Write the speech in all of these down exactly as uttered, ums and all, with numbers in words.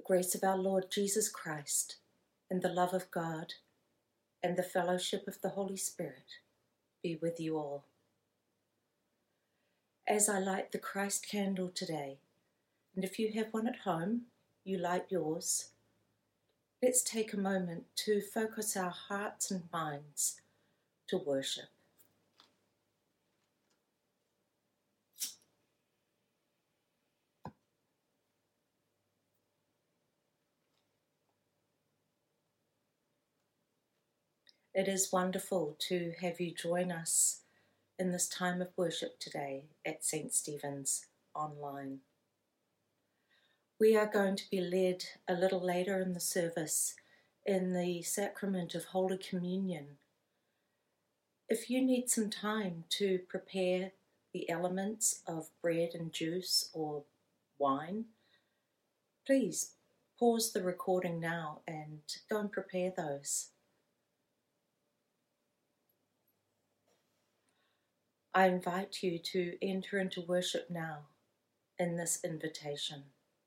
grace of our Lord Jesus Christ, and the love of God, and the fellowship of the Holy Spirit be with you all. As I light the Christ candle today, and if you have one at home, you light yours, let's take a moment to focus our hearts and minds to worship. It is wonderful to have you join us in this time of worship today at Saint Stephen's online. We are going to be led a little later in the service in the sacrament of Holy Communion. If you need some time to prepare the elements of bread and juice or wine, please pause the recording now and go and prepare those. I invite you to enter into worship now in this invitation.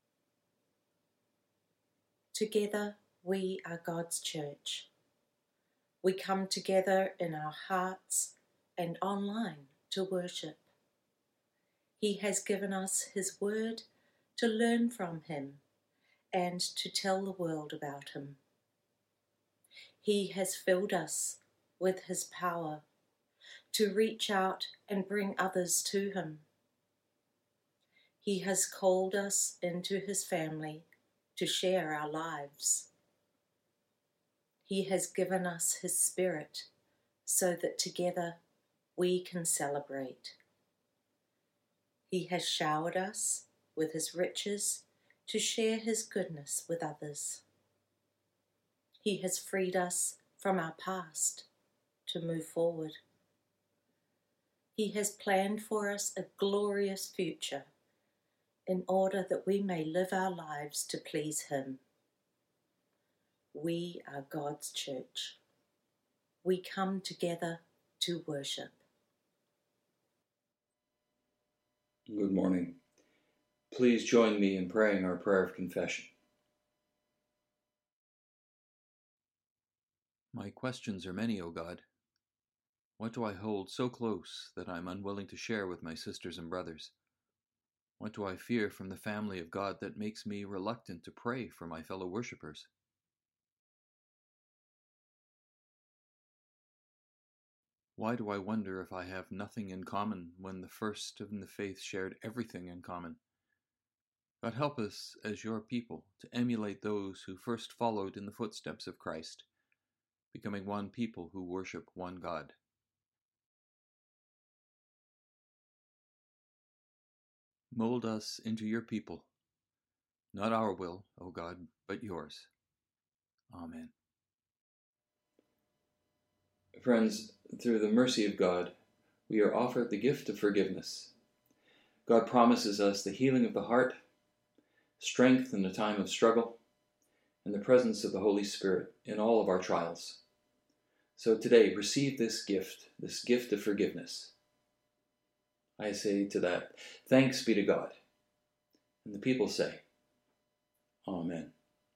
Together, we are God's church. We come together in our hearts and online to worship. He has given us His word to learn from Him and to tell the world about Him. He has filled us with His power to reach out and bring others to Him. He has called us into His family to share our lives. He has given us His Spirit so that together we can celebrate. He has showered us with His riches to share His goodness with others. He has freed us from our past to move forward. He has planned for us a glorious future in order that we may live our lives to please Him. We are God's church. We come together to worship. Good morning. Please join me in praying our prayer of confession. My questions are many, O God. What do I hold so close that I am unwilling to share with my sisters and brothers? What do I fear from the family of God that makes me reluctant to pray for my fellow worshippers? Why do I wonder if I have nothing in common when the first in the faith shared everything in common? God, help us as your people to emulate those who first followed in the footsteps of Christ, becoming one people who worship one God. Mold us into your people, not our will, O God, but yours. Amen. Friends, through the mercy of God, we are offered the gift of forgiveness. God promises us the healing of the heart, strength in the time of struggle, and the presence of the Holy Spirit in all of our trials. So today, receive this gift, this gift of forgiveness. I say to that, thanks be to God. And the people say, Amen.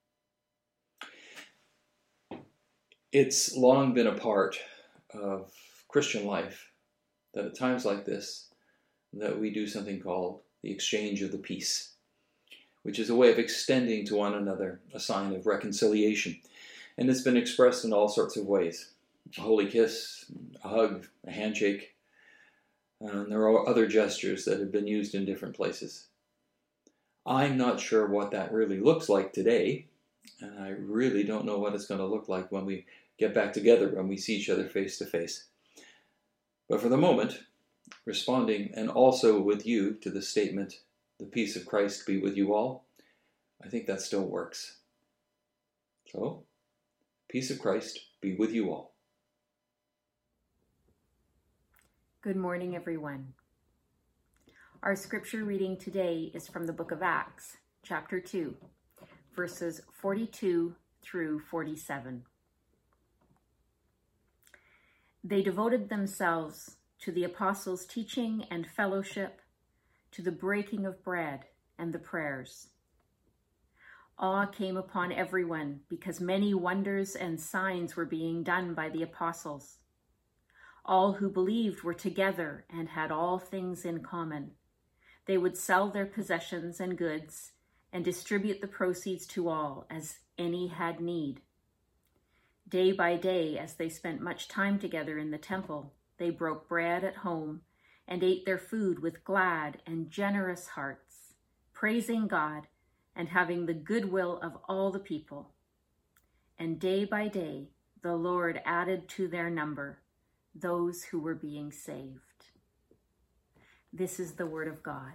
It's long been a part of Christian life that at times like this, that we do something called the exchange of the peace, which is a way of extending to one another a sign of reconciliation. And it's been expressed in all sorts of ways. A holy kiss, a hug, a handshake. And there are other gestures that have been used in different places. I'm not sure what that really looks like today, and I really don't know what it's going to look like when we get back together, when we see each other face to face. But for the moment, responding and also with you to the statement, the peace of Christ be with you all, I think that still works. So, peace of Christ be with you all. Good morning, everyone. Our scripture reading today is from the book of Acts, chapter two, verses forty-two through forty-seven. They devoted themselves to the apostles' teaching and fellowship, to the breaking of bread and the prayers. Awe came upon everyone because many wonders and signs were being done by the apostles. All who believed were together and had all things in common. They would sell their possessions and goods and distribute the proceeds to all as any had need. Day by day, as they spent much time together in the temple, they broke bread at home and ate their food with glad and generous hearts, praising God and having the goodwill of all the people. And day by day, the Lord added to their number those who were being saved. This is the word of God.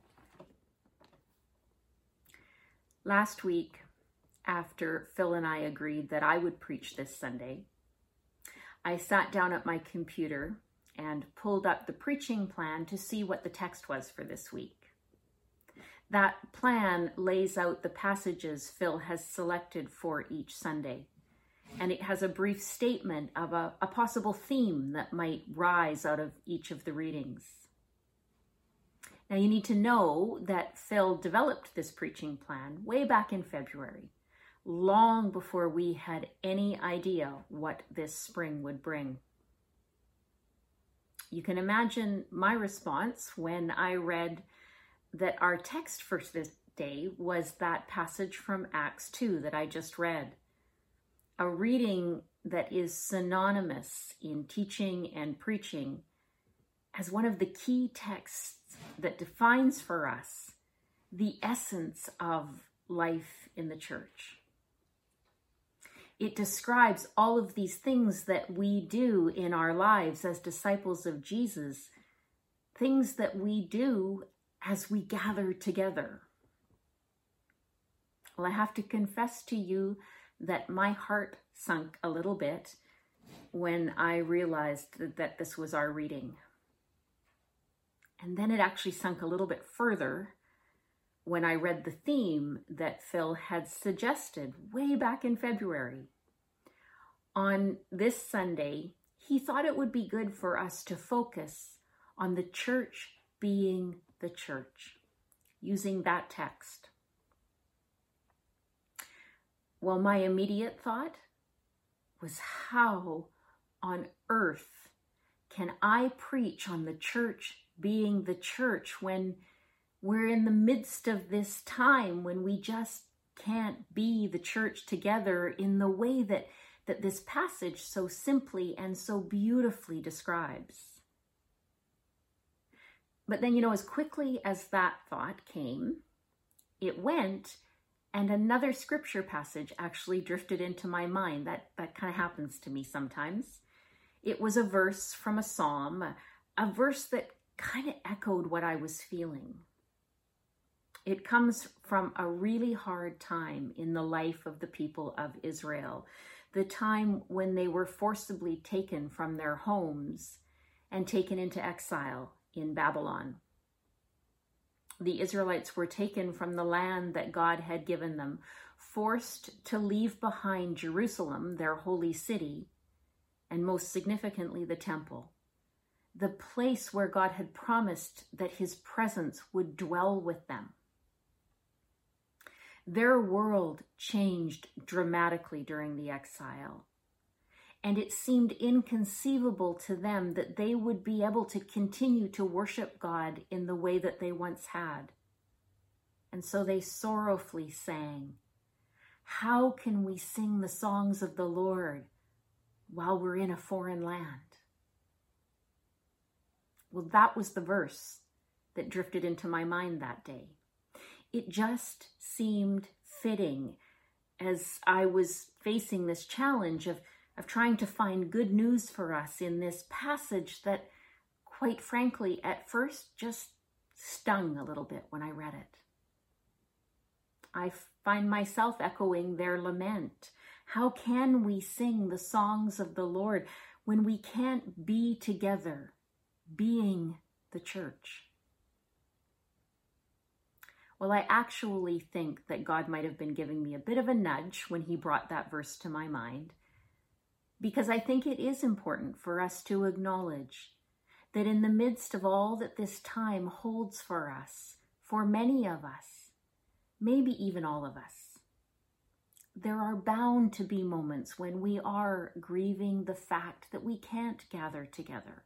Last week, after Phil and I agreed that I would preach this Sunday, I sat down at my computer and pulled up the preaching plan to see what the text was for this week. That plan lays out the passages Phil has selected for each Sunday, and it has a brief statement of a, a possible theme that might rise out of each of the readings. Now, you need to know that Phil developed this preaching plan way back in February, long before we had any idea what this spring would bring. You can imagine my response when I read that our text for this day was that passage from Acts two that I just read, a reading that is synonymous in teaching and preaching as one of the key texts that defines for us the essence of life in the church. It describes all of these things that we do in our lives as disciples of Jesus, things that we do as we gather together. Well, I have to confess to you that my heart sunk a little bit when I realized that this was our reading. And then it actually sunk a little bit further when I read the theme that Phil had suggested way back in February. On this Sunday, he thought it would be good for us to focus on the church being the church, using that text. Well, my immediate thought was, how on earth can I preach on the church being the church when we're in the midst of this time when we just can't be the church together in the way that, that this passage so simply and so beautifully describes? But then, you know, as quickly as that thought came, it went, and another scripture passage actually drifted into my mind. That, that kind of happens to me sometimes. It was a verse from a psalm, a, a verse that kind of echoed what I was feeling. It comes from a really hard time in the life of the people of Israel, the time when they were forcibly taken from their homes and taken into exile in Babylon. The Israelites were taken from the land that God had given them, forced to leave behind Jerusalem, their holy city, and most significantly, the temple, the place where God had promised that his presence would dwell with them. Their world changed dramatically during the exile, and it seemed inconceivable to them that they would be able to continue to worship God in the way that they once had. And so they sorrowfully sang, "How can we sing the songs of the Lord while we're in a foreign land?" Well, that was the verse that drifted into my mind that day. It just seemed fitting as I was facing this challenge of, of trying to find good news for us in this passage that, quite frankly, at first just stung a little bit when I read it. I find myself echoing their lament. How can we sing the songs of the Lord when we can't be together, being the church? Well, I actually think that God might have been giving me a bit of a nudge when he brought that verse to my mind, because I think it is important for us to acknowledge that in the midst of all that this time holds for us, for many of us, maybe even all of us, there are bound to be moments when we are grieving the fact that we can't gather together.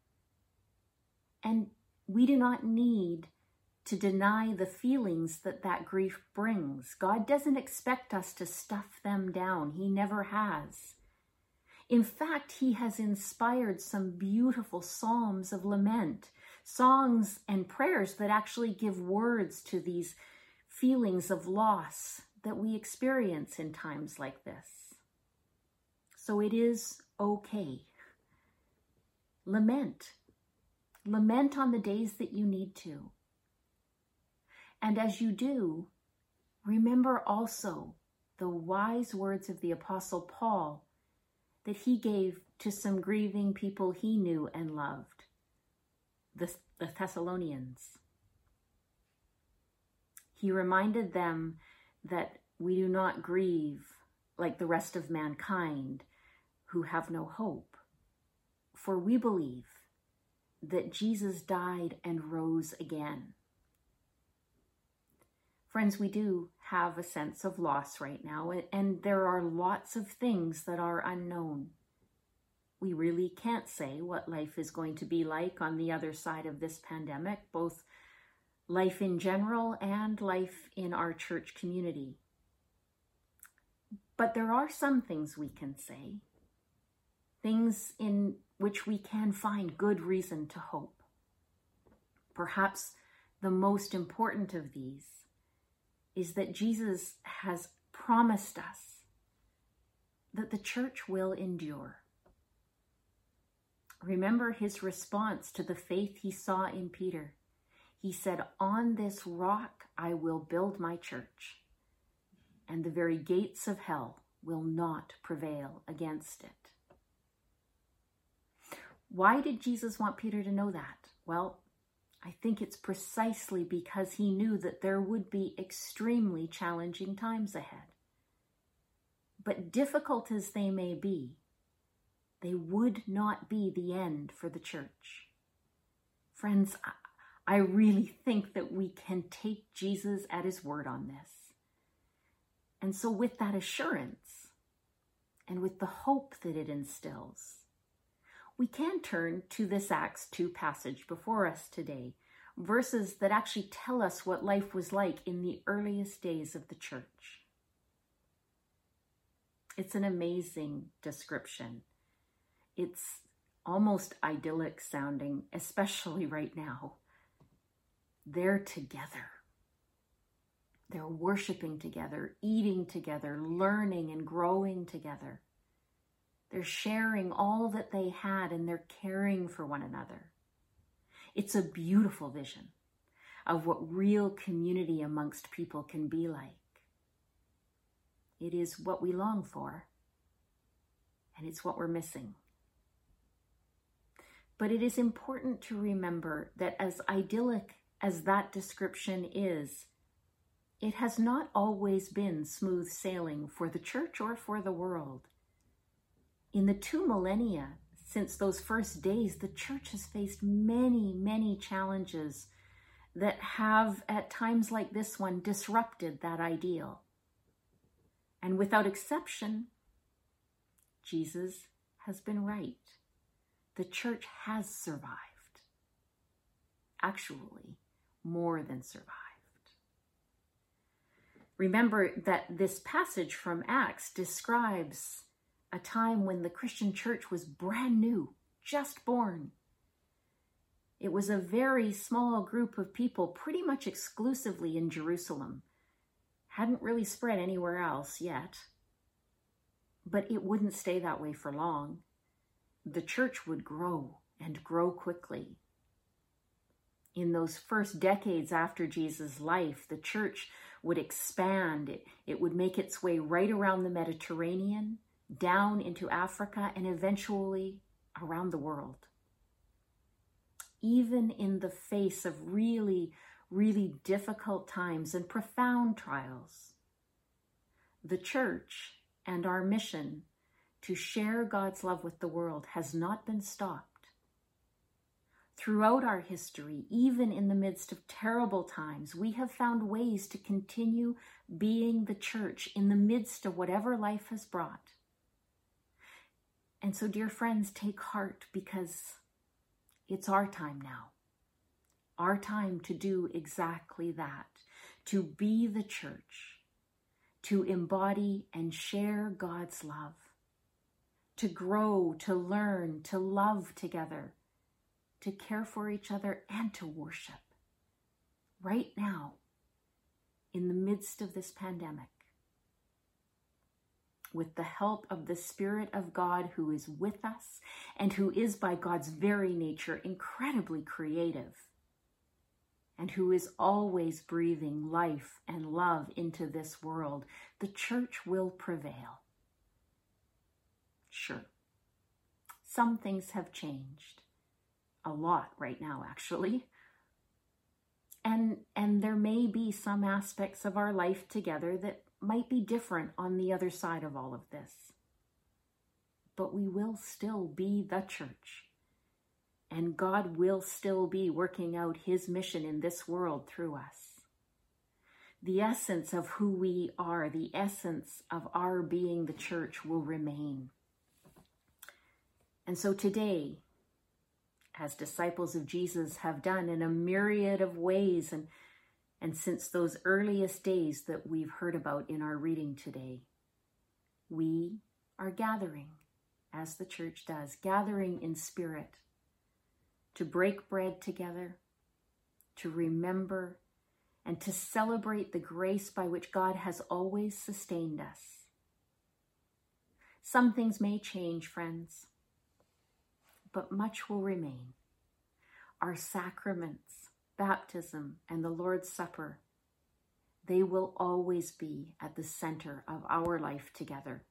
And we do not need to deny the feelings that that grief brings. God doesn't expect us to stuff them down. He never has. In fact, he has inspired some beautiful psalms of lament, songs and prayers that actually give words to these feelings of loss that we experience in times like this. So it is okay. Lament. Lament on the days that you need to. And as you do, remember also the wise words of the Apostle Paul that he gave to some grieving people he knew and loved, the, the Thessalonians. He reminded them that we do not grieve like the rest of mankind who have no hope, for we believe that Jesus died and rose again. Friends, we do have a sense of loss right now, and there are lots of things that are unknown. We really can't say what life is going to be like on the other side of this pandemic, both life in general and life in our church community. But there are some things we can say, things in which we can find good reason to hope. Perhaps the most important of these is that Jesus has promised us that the church will endure. Remember his response to the faith he saw in Peter. He said, "On this rock I will build my church, and the very gates of hell will not prevail against it." Why did Jesus want Peter to know that? Well, I think it's precisely because he knew that there would be extremely challenging times ahead. But difficult as they may be, they would not be the end for the church. Friends, I really think that we can take Jesus at his word on this. And so with that assurance, and with the hope that it instills, we can turn to this Acts two passage before us today, verses that actually tell us what life was like in the earliest days of the church. It's an amazing description. It's almost idyllic sounding, especially right now. They're together. They're worshiping together, eating together, learning and growing together. They're sharing all that they had, and they're caring for one another. It's a beautiful vision of what real community amongst people can be like. It is what we long for, and it's what we're missing. But it is important to remember that as idyllic as that description is, it has not always been smooth sailing for the church or for the world. In the two millennia since those first days, the church has faced many, many challenges that have, at times like this one, disrupted that ideal. And without exception, Jesus has been right. The church has survived. Actually, more than survived. Remember that this passage from Acts describes a time when the Christian church was brand new, just born. It was a very small group of people, pretty much exclusively in Jerusalem. Hadn't really spread anywhere else yet. But it wouldn't stay that way for long. The church would grow and grow quickly. In those first decades after Jesus' life, the church would expand. It, it would make its way right around the Mediterranean, down into Africa, and eventually around the world. Even in the face of really, really difficult times and profound trials, the church and our mission to share God's love with the world has not been stopped. Throughout our history, even in the midst of terrible times, we have found ways to continue being the church in the midst of whatever life has brought. And so, dear friends, take heart, because it's our time now. Our time to do exactly that, to be the church, to embody and share God's love, to grow, to learn, to love together, to care for each other, and to worship right now in the midst of this pandemic. With the help of the Spirit of God who is with us and who is by God's very nature incredibly creative, and who is always breathing life and love into this world, the church will prevail. Sure, some things have changed. A lot right now, actually. And, and there may be some aspects of our life together that might be different on the other side of all of this. But we will still be the church. And God will still be working out his mission in this world through us. The essence of who we are, the essence of our being the church will remain. And so today, as disciples of Jesus have done in a myriad of ways, and, and since those earliest days that we've heard about in our reading today, we are gathering, as the church does, gathering in spirit, to break bread together, to remember, and to celebrate the grace by which God has always sustained us. Some things may change, friends, but much will remain. Our sacraments, baptism, and the Lord's Supper, they will always be at the center of our life together.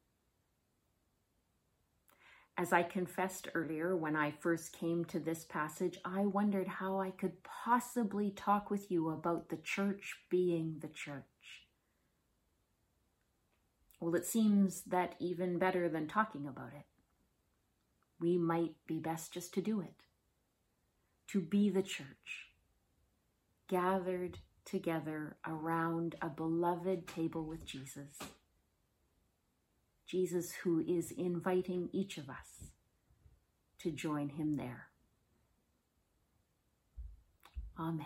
As I confessed earlier, when I first came to this passage, I wondered how I could possibly talk with you about the church being the church. Well, it seems that even better than talking about it, we might be best just to do it. To be the church, gathered together around a beloved table with Jesus. Jesus, who is inviting each of us to join him there. Amen.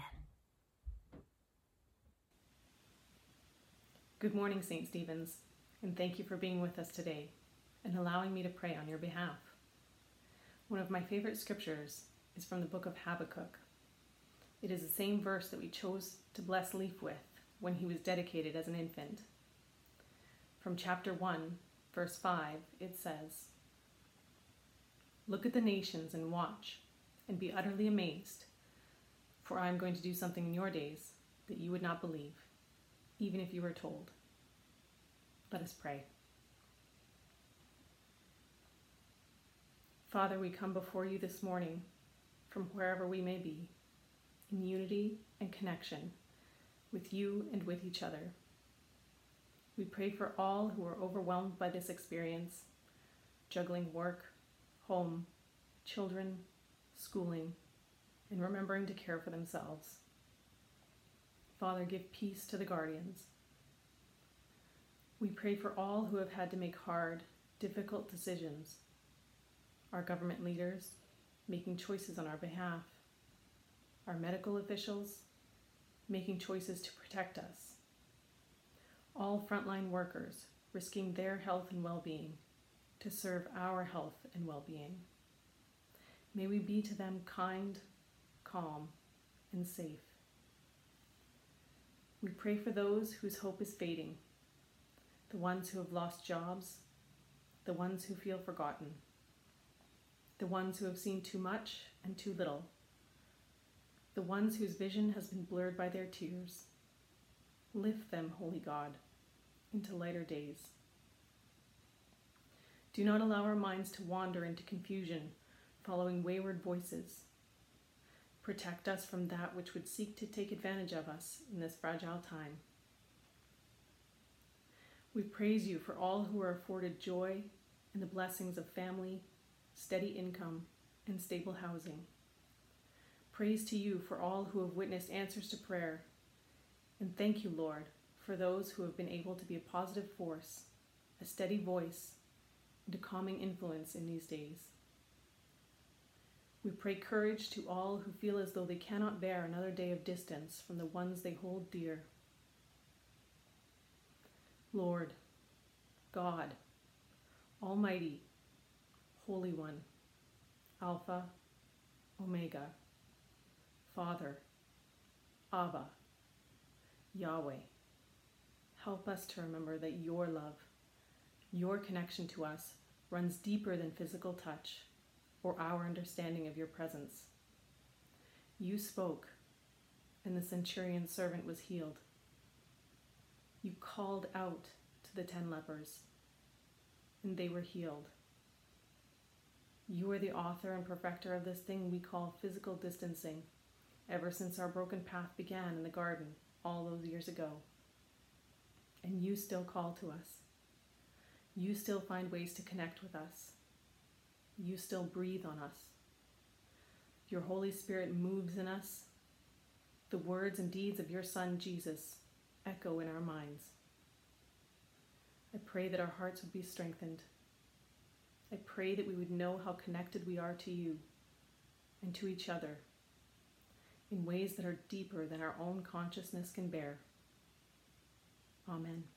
Good morning, Saint Stephen's, and thank you for being with us today and allowing me to pray on your behalf. One of my favorite scriptures is from the book of Habakkuk. It is the same verse that we chose to bless Leif with when he was dedicated as an infant. From chapter one, verse five, it says, "Look at the nations and watch, and be utterly amazed, for I am going to do something in your days that you would not believe, even if you were told." Let us pray. Father, we come before you this morning from wherever we may be, in unity and connection with you and with each other. We pray for all who are overwhelmed by this experience, juggling work, home, children, schooling, and remembering to care for themselves. Father, give peace to the guardians. We pray for all who have had to make hard, difficult decisions, our government leaders making choices on our behalf, our medical officials making choices to protect us, all frontline workers risking their health and well-being to serve our health and well-being. May we be to them kind, calm, and safe. We pray for those whose hope is fading, the ones who have lost jobs, the ones who feel forgotten, the ones who have seen too much and too little, the ones whose vision has been blurred by their tears. Lift them, Holy God, into lighter days. Do not allow our minds to wander into confusion, following wayward voices. Protect us from that which would seek to take advantage of us in this fragile time. We praise you for all who are afforded joy and the blessings of family, steady income, and stable housing. Praise to you for all who have witnessed answers to prayer. And thank you, Lord, for those who have been able to be a positive force, a steady voice, and a calming influence in these days. We pray courage to all who feel as though they cannot bear another day of distance from the ones they hold dear. Lord, God, Almighty, Holy One, Alpha, Omega, Father, Abba, Yahweh, help us to remember that your love, your connection to us runs deeper than physical touch or our understanding of your presence. You spoke, and the centurion's servant was healed. You called out to the ten lepers, and they were healed. You are the author and perfecter of this thing we call physical distancing, ever since our broken path began in the garden all those years ago. And you still call to us. You still find ways to connect with us. You still breathe on us. Your Holy Spirit moves in us. The words and deeds of your Son, Jesus, echo in our minds. I pray that our hearts would be strengthened. I pray that we would know how connected we are to you and to each other in ways that are deeper than our own consciousness can bear. Amen.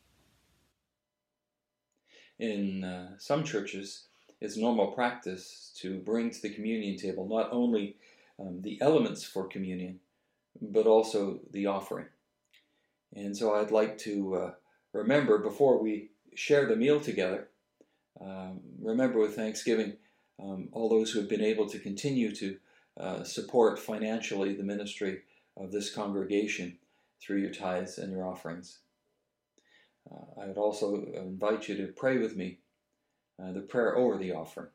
In uh, some churches, it's normal practice to bring to the communion table not only um, the elements for communion, but also the offering. And so I'd like to uh, remember, before we share the meal together, um, remember with thanksgiving um, all those who have been able to continue to uh, support financially the ministry of this congregation through your tithes and your offerings. Uh, I would also invite you to pray with me uh, the prayer over the offering.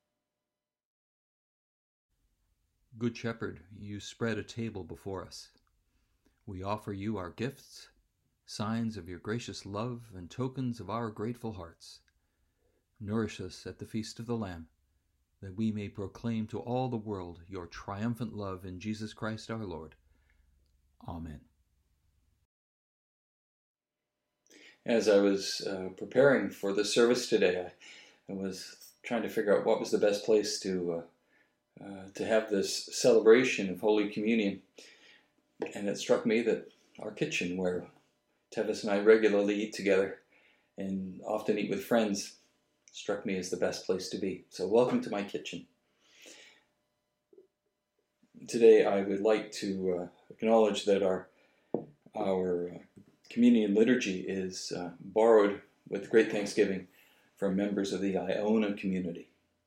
Good Shepherd, you spread a table before us. We offer you our gifts, signs of your gracious love and tokens of our grateful hearts. Nourish us at the feast of the Lamb, that we may proclaim to all the world your triumphant love in Jesus Christ our Lord. Amen. As I was uh, preparing for the service today, I, I was trying to figure out what was the best place to uh, uh, to have this celebration of Holy Communion. And it struck me that our kitchen, where Tevis and I regularly eat together and often eat with friends, struck me as the best place to be. So welcome to my kitchen. Today I would like to uh, acknowledge that our our uh, communion liturgy is uh, borrowed with great thanksgiving from members of the Iona community.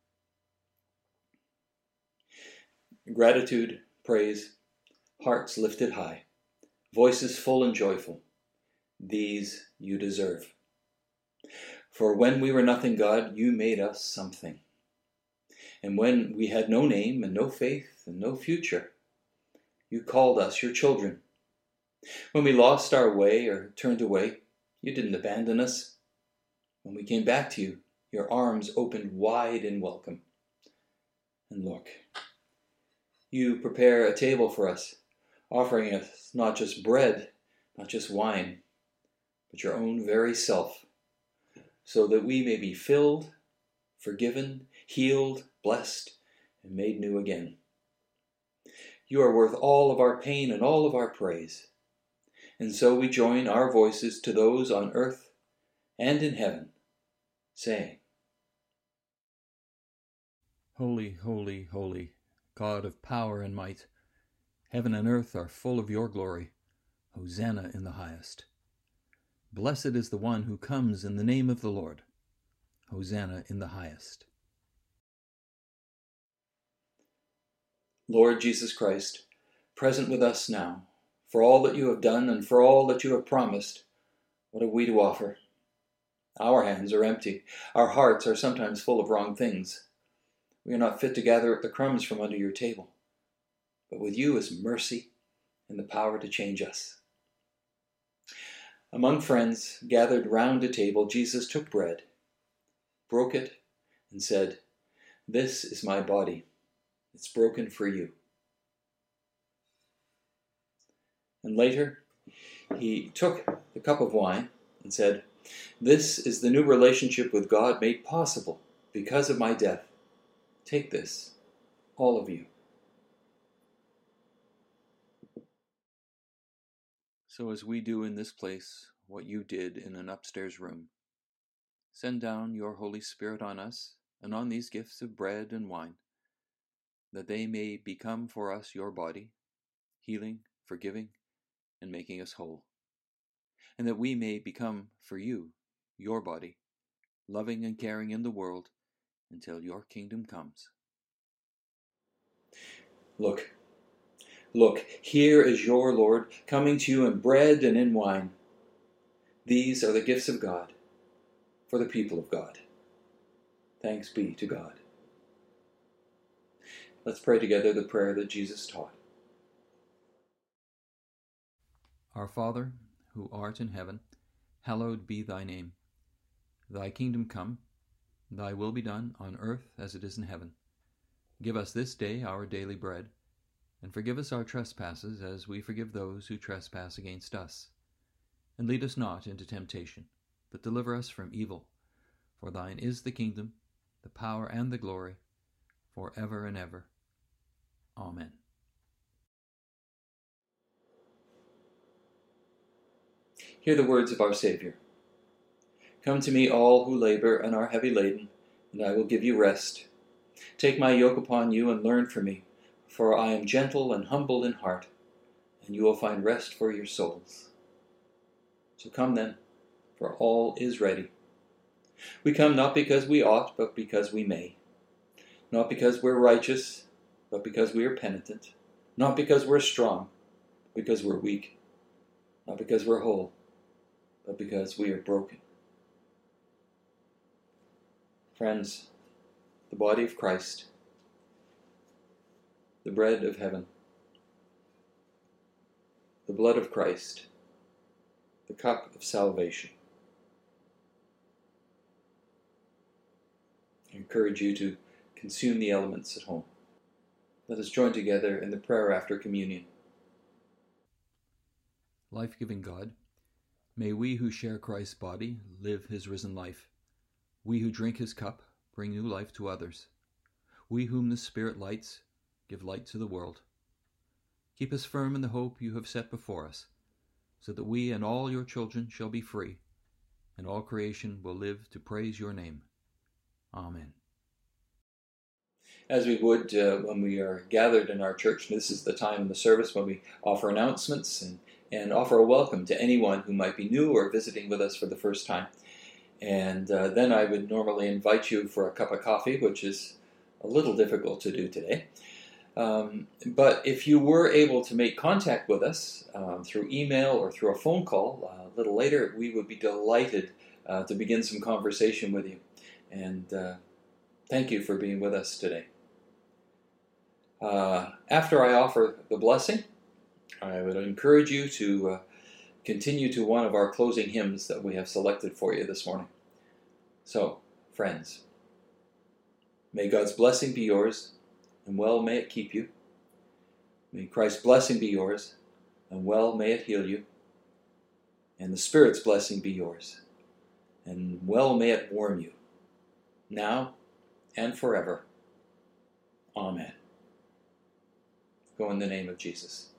Gratitude, praise, hearts lifted high, voices full and joyful, these you deserve. For when we were nothing, God, you made us something. And when we had no name and no faith and no future, you called us your children. When we lost our way or turned away, you didn't abandon us. When we came back to you, your arms opened wide in welcome. And look, you prepare a table for us, offering us not just bread, not just wine, but your own very self, so that we may be filled, forgiven, healed, blessed, and made new again. You are worth all of our pain and all of our praise. And so we join our voices to those on earth and in heaven, saying, Holy, holy, holy, God of power and might, heaven and earth are full of your glory. Hosanna in the highest. Blessed is the one who comes in the name of the Lord. Hosanna in the highest. Lord Jesus Christ, present with us now, for all that you have done and for all that you have promised, what have we to offer? Our hands are empty. Our hearts are sometimes full of wrong things. We are not fit to gather the crumbs from under your table. But with you is mercy and the power to change us. Among friends gathered round a table, Jesus took bread, broke it, and said, "This is my body. It's broken for you. And later, he took the cup of wine and said, "This is the new relationship with God made possible because of my death. Take this, all of you." So as we do in this place what you did in an upstairs room, send down your Holy Spirit on us and on these gifts of bread and wine, that they may become for us your body, healing, forgiving, and making us whole, and that we may become for you your body, loving and caring in the world until your kingdom comes. Look, look, here is your Lord coming to you in bread and in wine. These are the gifts of God for the people of God. Thanks be to God. Let's pray together the prayer that Jesus taught. Our Father, who art in heaven, hallowed be thy name. Thy kingdom come, thy will be done on earth as it is in heaven. Give us this day our daily bread, and forgive us our trespasses as we forgive those who trespass against us. And lead us not into temptation, but deliver us from evil. For thine is the kingdom, the power, and the glory, for ever and ever. Amen. Hear the words of our Savior. "Come to me, all who labor and are heavy laden, and I will give you rest. Take my yoke upon you and learn from me, for I am gentle and humble in heart, and you will find rest for your souls." So come then, for all is ready. We come not because we ought, but because we may. Not because we're righteous, but because we are penitent. Not because we're strong, but because we're weak. Not because we're whole, but because we are broken. Friends, the body of Christ, the bread of heaven, the blood of Christ, the cup of salvation. I encourage you to consume the elements at home. Let us join together in the prayer after communion. Life-giving God, may we who share Christ's body live his risen life. We who drink his cup bring new life to others. We whom the Spirit lights give light to the world. Keep us firm in the hope you have set before us, so that we and all your children shall be free, and all creation will live to praise your name. Amen. As we would uh, when we are gathered in our church, this is the time in the service when we offer announcements and, and offer a welcome to anyone who might be new or visiting with us for the first time. And uh, then I would normally invite you for a cup of coffee, which is a little difficult to do today. Um, but if you were able to make contact with us um, through email or through a phone call uh, a little later, we would be delighted uh, to begin some conversation with you. And uh, thank you for being with us today. Uh, after I offer the blessing, I would encourage you to uh, continue to one of our closing hymns that we have selected for you this morning. So, friends, may God's blessing be yours, and well may it keep you. May Christ's blessing be yours, and well may it heal you. And the Spirit's blessing be yours, and well may it warm you, now and forever. Amen. Go in the name of Jesus.